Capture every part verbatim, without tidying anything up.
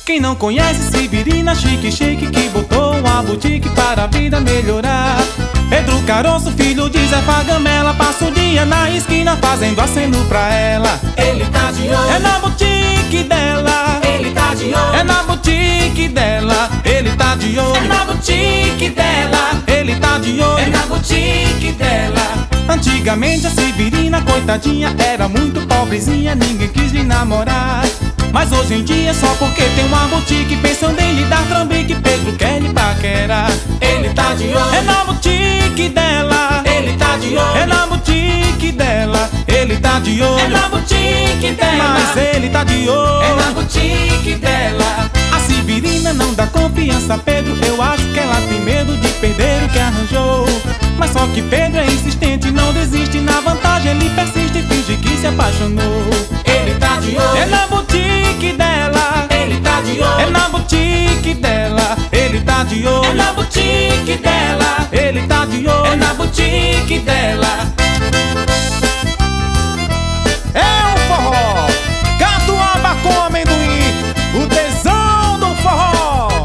Quem não conhece Severina chique chique, que botou uma boutique para a vida melhorar. Pedro Caroço, filho de Zé Fagamela, passa o dia na esquina fazendo aceno pra ela. Ele tá de olho, É na boutique dela, ele tá de olho, é na boutique dela, ele tá de é olho, na boutique dela, ele tá de é olho. na boutique dela. Antigamente a Severina, coitadinha, era muito pobrezinha, ninguém quis lhe namorar. Mas hoje em dia, só porque tem uma boutique, pensando em lhe dar trambique, Pedro quer lhe paquerar. Ele tá de olho, É na boutique dela, ele tá de olho, é na boutique dela, ele tá de é olho, na boutique dela, mas ele tá de é olho. na boutique dela. A Severina não dá confiança a Pedro, eu acho que ela tem medo de perder o que arranjou. Mas só que Pedro é insistente, não desiste, na vantagem ele persiste, finge que se apaixonou. Ele tá de É olho, na boutique dela, ele tá de é olho, na boutique dela, ele tá de é olho, na boutique dela, ele tá de é olho. na boutique dela. É o forró, catuaba com amendoim, o tesão do forró.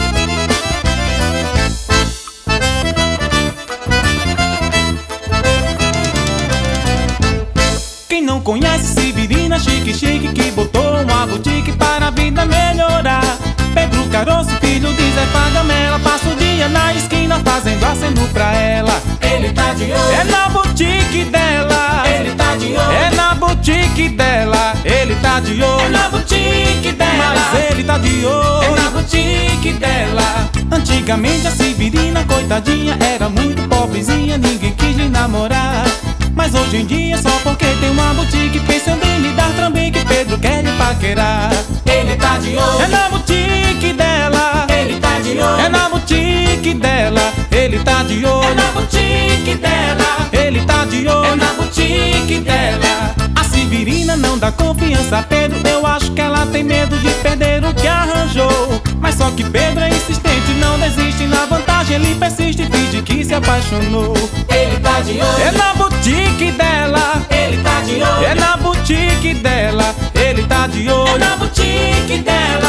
Quem não conhece Severina chique chique, que botou uma boutique para a vida melhorar. Pedro Caroço, filho de Zé Fagamela, passa o dia na esquina fazendo aceno pra ela. Ele tá de É olho, na boutique dela, ele tá de olho, é na boutique dela, ele tá de é olho, na boutique dela, mas ele tá de é olho. na boutique dela. Antigamente a Severina, coitadinha, era muito pobrezinha, ninguém quis lhe namorar. Mas hoje em dia, só porque tem uma boutique, pensando em lhe dar trambique, Pedro quer lhe paquerar. Ele tá de É olho, na boutique dela, ele tá de é olho, na boutique dela, ele tá de é olho, na boutique dela, ele tá de é olho. na boutique dela. A Severina não dá confiança a Pedro, eu acho que ela tem medo de perder o que arranjou. Mas só que Pedro é insistente, não desiste, na vantagem ele persiste, finge que se apaixonou. Ele tá de É olho, na boutique dela, ele tá de olho, é na boutique dela, ele tá de é olho, na boutique dela,